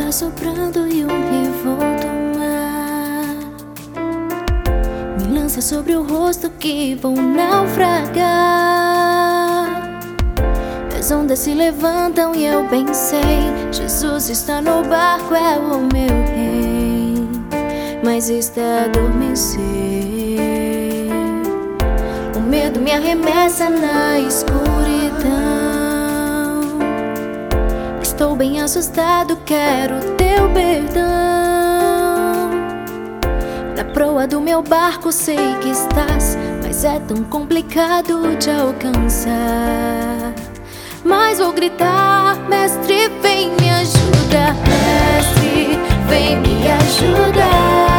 está soprando e um revolto mar me lança sobre o rosto que vou naufragar. As ondas se levantam e eu bem sei, Jesus está no barco, é o meu rei, mas está a adormecer. O medo me arremessa na escuridão. Estou bem assustado, quero teu perdão. Na proa do meu barco sei que estás, mas é tão complicado de alcançar. Mas vou gritar, mestre, vem me ajudar. Mestre, vem me ajudar.